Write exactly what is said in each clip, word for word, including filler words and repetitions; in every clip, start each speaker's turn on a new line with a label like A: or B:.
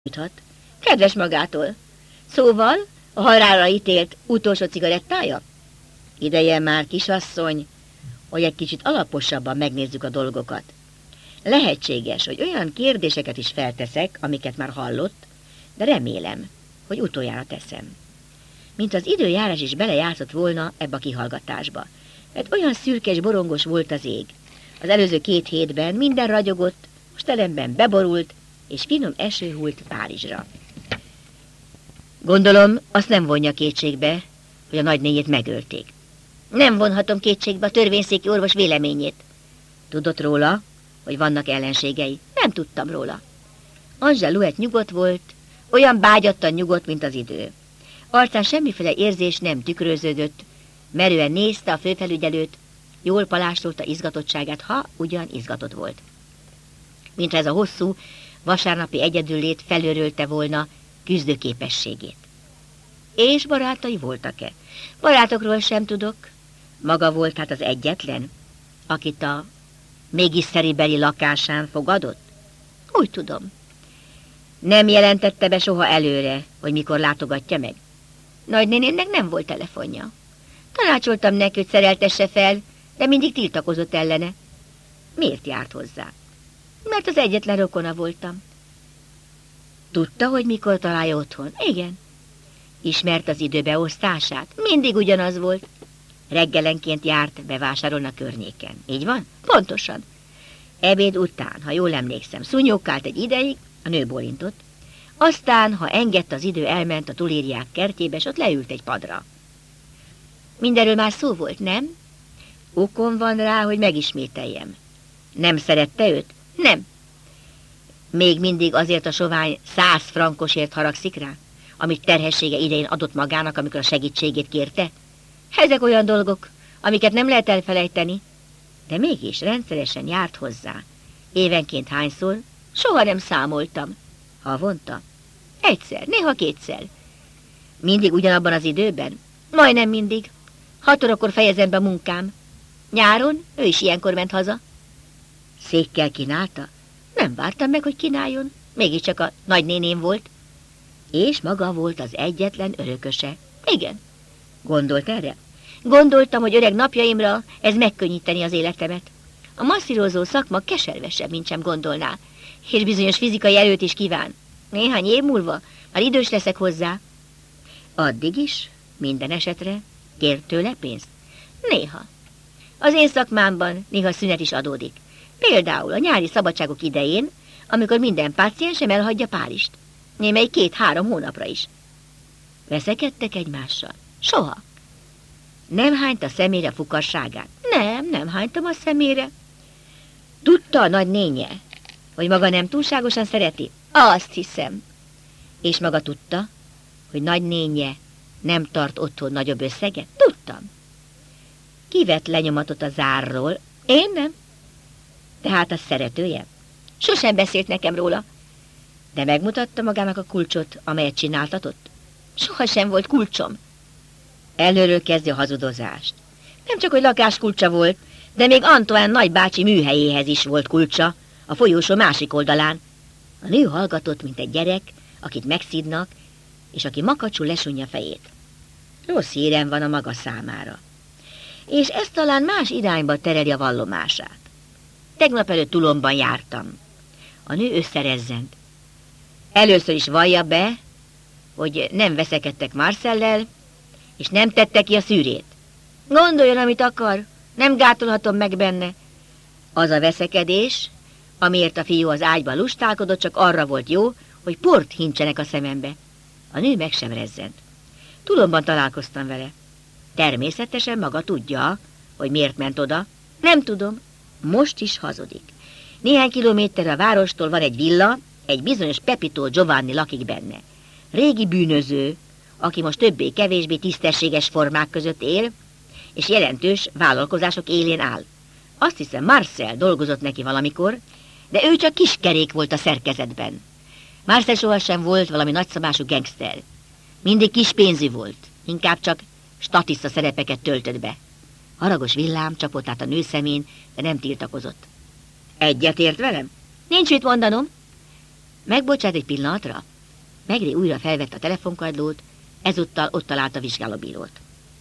A: nyújthat. Kedves magától. Szóval a halálra ítélt utolsó cigarettája? Ideje már, kisasszony, hogy egy kicsit alaposabban megnézzük a dolgokat. Lehetséges, hogy olyan kérdéseket is felteszek, amiket már hallott, de remélem, hogy utoljára teszem. Mint az időjárás is belejátszott volna ebbe a kihallgatásba, mert olyan szürkes borongos volt az ég. Az előző két hétben minden ragyogott, most ellenben beborult, és finom eső hult Párizsra. Gondolom, azt nem vonja kétségbe, hogy a nagynényét megölték. Nem vonhatom kétségbe a törvényszéki orvos véleményét. Tudott róla, hogy vannak ellenségei? Nem tudtam róla. Angèle Louet nyugodt volt, olyan bágyattan nyugodt, mint az idő. Arcán semmiféle érzés nem tükröződött, merően nézte a főfelügyelőt, jól palástolta izgatottságát, ha ugyan izgatott volt. Mintha ez a hosszú, vasárnapi egyedüllét felőrölte volna küzdőképességét. És barátai voltak-e? Barátokról sem tudok. Maga volt hát az egyetlen, akit a mégis szeribeli lakásán fogadott? Úgy tudom. Nem jelentette be soha előre, hogy mikor látogatja meg? Nagynénének nem volt telefonja. Tanácsoltam neki, hogy szereltesse fel, de mindig tiltakozott ellene. Miért járt hozzá? Mert az egyetlen rokona voltam. Tudta, hogy mikor találja otthon? Igen. Ismert az időbeosztását? Mindig ugyanaz volt. Reggelenként járt bevásárolni a környéken. Így van? Pontosan. Ebéd után, ha jól emlékszem, szúnyókált egy ideig, a nő bólintott. Aztán, ha engedte az idő, elment a tulériák kertjébe, és ott leült egy padra. Mindenről már szó volt, nem? Okom van rá, hogy megismételjem. Nem szerette őt? Nem. Még mindig azért a sovány száz frankosért haragszik rá, amit terhessége idején adott magának, amikor a segítségét kérte? Ezek olyan dolgok, amiket nem lehet elfelejteni, de mégis rendszeresen járt hozzá. Évenként hányszor? Soha nem számoltam. Havonta? Egyszer, néha kétszer. Mindig ugyanabban az időben? Majdnem mindig. Hat órakor fejezem be munkám. Nyáron ő is ilyenkor ment haza. Székkel kínálta? Nem vártam meg, hogy kínáljon. Mégiscsak a nagynéném volt. És maga volt az egyetlen örököse. Igen. Gondolt erre? Gondoltam, hogy öreg napjaimra ez megkönnyíteni az életemet. A masszírozó szakma keservesebb, mint sem gondolná, és bizonyos fizikai erőt is kíván. Néhány év múlva már idős leszek hozzá. Addig is, minden esetre, kér tőle pénzt? Néha. Az én szakmámban néha szünet is adódik. Például a nyári szabadságok idején, amikor minden páciensem elhagyja Párizst. Némely két-három hónapra is. Veszekedtek egymással? Soha. Nem hányta szemére a fukarságát? Nem, nem hánytam a szemére. Tudta a nagynénye, hogy maga nem túlságosan szereti? Azt hiszem. És maga tudta, hogy nagynénye nem tart otthon nagyobb összeget? Tudtam. Ki vett lenyomatot a zárról? Én nem. Tehát a szeretője? Sosem beszélt nekem róla. De megmutatta magának a kulcsot, amelyet csináltatott? Sohasem volt kulcsom. Előről kezdi a hazudozást. Nem csak, hogy lakáskulcsa volt, de még Antoine nagybácsi műhelyéhez is volt kulcsa, a folyósó másik oldalán. A nő hallgatott, mint egy gyerek, akit megszidnak, és aki makacsul lesúnja fejét. Rossz hírem van a maga számára. És ez talán más irányba tereli a vallomását. Tegnap előtt Toulonban jártam. A nő összerezzent. Először is vallja be, hogy nem veszekedtek Marcellel, és nem tette ki a szűrét. Gondoljon, amit akar, nem gátolhatom meg benne. Az a veszekedés, amiért a fiú az ágyban lustálkodott, csak arra volt jó, hogy port hincsenek a szemembe. A nő meg sem rezzent. Toulonban találkoztam vele. Természetesen maga tudja, hogy miért ment oda. Nem tudom. Most is hazudik. Néhány kilométerre a várostól van egy villa, egy bizonyos Pepito Giovanni lakik benne. Régi bűnöző, aki most többé-kevésbé tisztességes formák között él, és jelentős vállalkozások élén áll. Azt hiszem, Marcel dolgozott neki valamikor, de ő csak kiskerék volt a szerkezetben. Marcel sohasem volt valami nagyszabású gangster. Mindig kis pénzű volt, inkább csak statiszta szerepeket töltött be. Haragos villám csapott át a nő szemén, de nem tiltakozott. Egyetért velem? Nincs mit mondanom. Megbocsát egy pillanatra? Megri újra felvette a telefonkardót, ezúttal ott találta a vizsgálóbírót.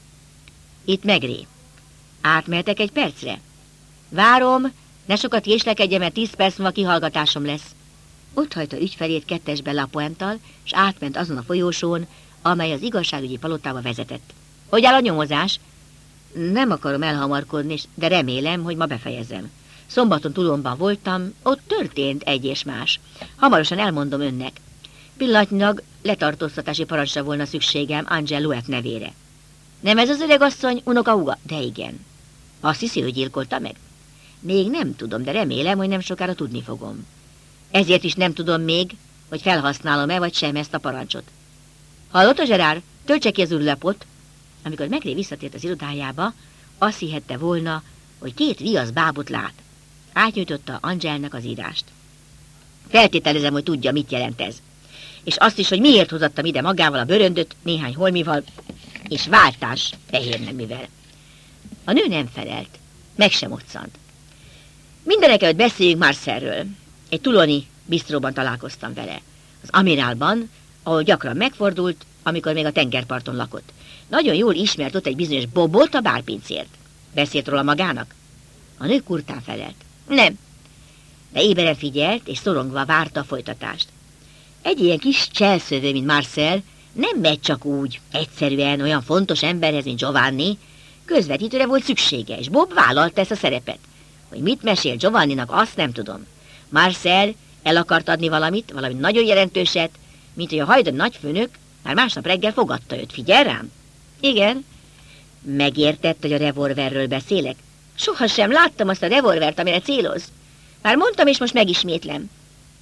A: Itt Megri. Átmehetek egy percre? Várom, ne sokat késlekedjen, mert tíz perc múlva kihallgatásom lesz. Ott hagyta ügyfelét kettesben Lapointal, és átment azon a folyósón, amely az igazságügyi palotába vezetett. Hogy áll a nyomozás? Nem akarom elhamarkodni, de remélem, hogy ma befejezem. Szombaton Toulonban voltam, ott történt egy és más. Hamarosan elmondom önnek. Pillanatnyilag letartóztatási parancsra volna szükségem Angel Louet nevére. Nem ez az öregasszony unoka-húga? De igen. Azt hiszi, hogy gyilkolta meg? Még nem tudom, de remélem, hogy nem sokára tudni fogom. Ezért is nem tudom még, hogy felhasználom-e vagy sem ezt a parancsot. Hallotta, Gerard? Töltse ki az űrlapot. Amikor Megri visszatért az irodájába, azt hihette volna, hogy két viasz bábot lát. Átnyújtotta Angelnek az írást. Feltételezem, hogy tudja, mit jelent ez. És azt is, hogy miért hozattam ide magával a bőröndöt, néhány holmival, és váltás fehér neművel. A nő nem felelt, meg sem moccant. Mindenek előtt beszéljünk Marcelről. Egy touloni bistróban találkoztam vele. Az Amirálban, ahol gyakran megfordult, amikor még a tengerparton lakott. Nagyon jól ismert ott egy bizonyos Bobot, a bárpincért. Beszélt róla magának? A nő kurtán felelt. Nem. De éberen figyelt, és szorongva várta a folytatást. Egy ilyen kis cselszövő, mint Marcel, nem megy csak úgy, egyszerűen olyan fontos emberhez, mint Giovanni. Közvetítőre volt szüksége, és Bob vállalta ezt a szerepet. Hogy mit mesél Giovanninak, azt nem tudom. Marcel el akart adni valamit, valami nagyon jelentőset, mint hogy a hajdani nagyfőnök már másnap reggel fogadta őt. Figyel rám? Igen. Megértett, hogy a revolverről beszélek? Sohasem láttam azt a revolvert, amire céloz. Már mondtam, és most megismétlem.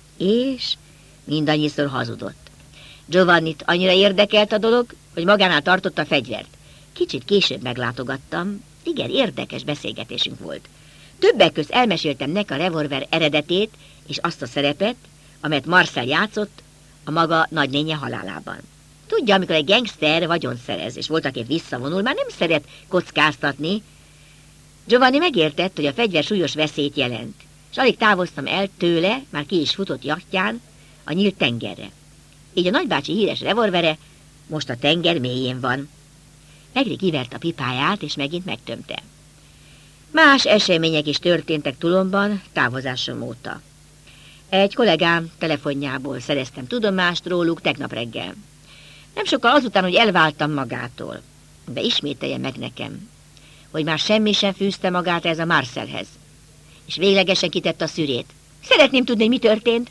A: És mindannyiszor hazudott. Giovannit annyira érdekelt a dolog, hogy magánál tartotta a fegyvert. Kicsit később meglátogattam, igen, érdekes beszélgetésünk volt. Többek közt elmeséltem neki a revolver eredetét és azt a szerepet, amelyet Marcel játszott a maga nagynénye halálában. Tudja, amikor egy gangster vagyont szerez, és voltaképp visszavonul, már nem szeret kockáztatni. Giovanni megértett, hogy a fegyver súlyos veszélyt jelent, és alig távoztam el tőle, már ki is futott jachtján, a nyílt tengerre. Így a nagybácsi híres revolvere most a tenger mélyén van. Megri kivert a pipáját, és megint megtömte. Más események is történtek Toulonban távozásom óta. Egy kollégám telefonjából szereztem tudomást róluk tegnap reggel. Nem sokkal azután, hogy elváltam magától. De ismételje meg nekem, hogy már semmi sem fűzte magát ez a Marcelhez. És véglegesen kitette a szűrét. Szeretném tudni, hogy mi történt.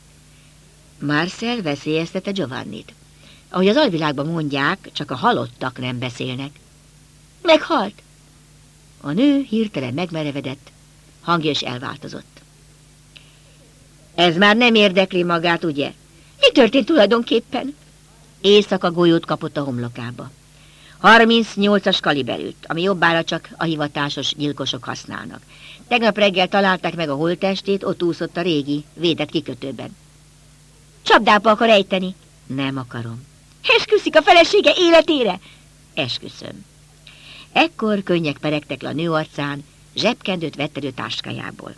A: Marcel veszélyeztette Giovannit. Ahogy az alvilágban mondják, csak a halottak nem beszélnek. Meghalt. A nő hirtelen megmerevedett, hangja is elváltozott. Ez már nem érdekli magát, ugye? Mi történt tulajdonképpen? Éjszaka golyót kapott a homlokába. harmincnyolcas kaliberűt, ami jobbára csak a hivatásos gyilkosok használnak. Tegnap reggel találták meg a holttestét, ott úszott a régi, védett kikötőben. Csapdába akar ejteni? Nem akarom. Esküszik a felesége életére? Esküszöm. Ekkor könnyek peregtek le a nő arcán, zsebkendőt vett elő táskájából.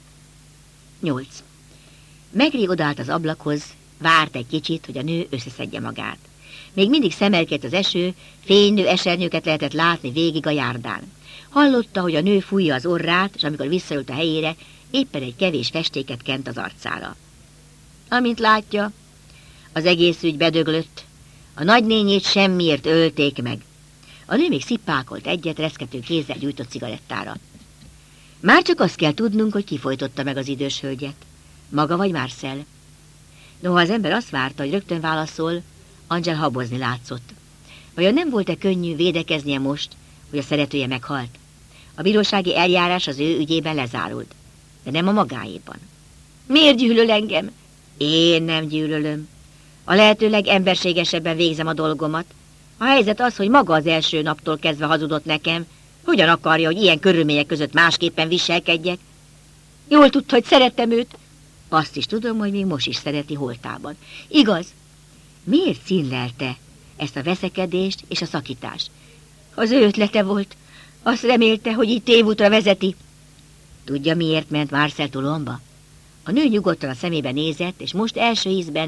A: nyolc. Megri odállt az ablakhoz, várt egy kicsit, hogy a nő összeszedje magát. Még mindig szemelkedett az eső, fénylő esernyőket lehetett látni végig a járdán. Hallotta, hogy a nő fújja az orrát, és amikor visszajött a helyére, éppen egy kevés festéket kent az arcára. Amint látja, az egész ügy bedöglött. A nagynényét semmiért ölték meg. A nő még szippákolt egyet reszkető kézzel gyújtott cigarettára. Már csak azt kell tudnunk, hogy ki folytotta meg az idős hölgyet. Maga vagy Marcel? Noha az ember azt várta, hogy rögtön válaszol, Angel habozni látszott. Vajon nem volt-e könnyű védekeznie most, hogy a szeretője meghalt? A bírósági eljárás az ő ügyében lezárult, de nem a magáéban. Miért gyűlöl engem? Én nem gyűlölöm. A lehető legemberségesebben végzem a dolgomat. A helyzet az, hogy maga az első naptól kezdve hazudott nekem. Hogyan akarja, hogy ilyen körülmények között másképpen viselkedjek? Jól tudta, hogy szerettem őt. Azt is tudom, hogy még most is szereti holtában. Igaz? Miért színlelte ezt a veszekedést és a szakítást? Az ő ötlete volt. Azt remélte, hogy így tévútra vezeti. Tudja, miért ment Marcel Toulonba? A nő nyugodtan a szemébe nézett, és most első ízben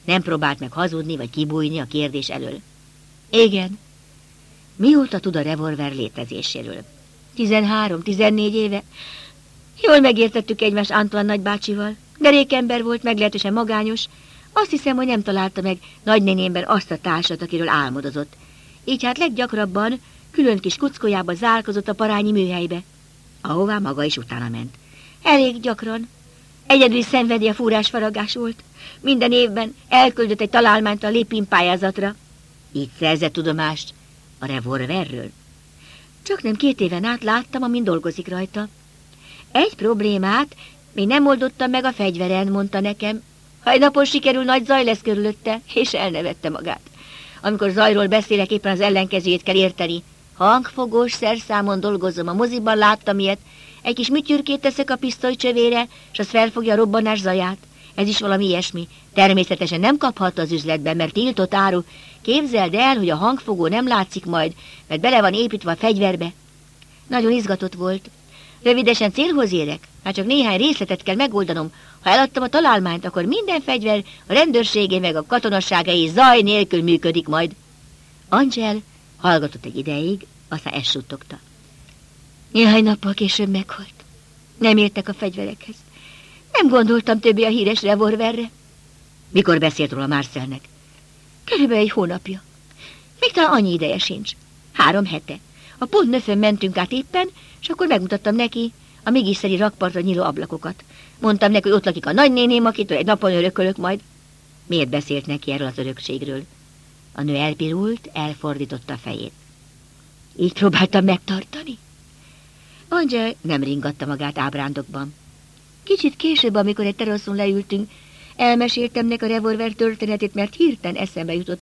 A: Nem próbált meg hazudni vagy kibújni a kérdés elől. Igen. Mióta tud a revolver létezéséről? Tizenhárom, tizennégy éve. Jól megértettük egymást Antoine nagybácsival. Derék ember volt, meglehetősen magányos. Azt hiszem, hogy nem találta meg nagynénémben azt a társat, akiről álmodozott. Így hát leggyakrabban külön kis kuckójába zárkozott a parányi műhelybe, ahová maga is utána ment. Elég gyakran. Egyedül szenvedi a fúrás-faragás volt. Minden évben elküldött egy találmányt a Lépin pályázatra. Így szerzett tudomást a revolverről. Csak nem két éven át láttam, amin dolgozik rajta. Egy problémát még nem oldottam meg a fegyveren, mondta nekem. Ha egy napon sikerül, nagy zaj lesz körülötte, és elnevette magát. Amikor zajról beszélek, éppen az ellenkezőjét kell érteni. Hangfogós szerszámon dolgozom, a moziban láttam ilyet. Egy kis műtyürkét teszek a pisztoly csövére, és az felfogja a robbanás zaját. Ez is valami ilyesmi. Természetesen nem kaphat az üzletben, mert tiltott áru. Képzeld el, hogy a hangfogó nem látszik majd, mert bele van építve a fegyverbe. Nagyon izgatott volt. Rövidesen célhoz érek, már csak néhány részletet kell megoldanom. Ha eladtam a találmányt, akkor minden fegyver, a rendőrségé meg a katonasságai zaj nélkül működik majd. Angel hallgatott egy ideig, aztán ezt suttogta. Néhány nappal később meghalt. Nem értek a fegyverekhez. Nem gondoltam többé a híres revolverre. Mikor beszélt róla Marcelnek? Körülbelül egy hónapja. Még talán annyi ideje sincs. Három hete. A pont nöfön mentünk át éppen, és akkor megmutattam neki a mégiszeri rakpartra nyíló ablakokat. Mondtam neki, hogy ott lakik a nagynéném, akitől egy napon örökölök majd. Miért beszélt neki erről az örökségről? A nő elpirult, elfordította a fejét. Így próbáltam megtartani? Angel nem ringatta magát ábrándokban. Kicsit később, amikor egy teraszon leültünk, elmeséltem neki a revolver történetét, mert hirtelen eszembe jutott,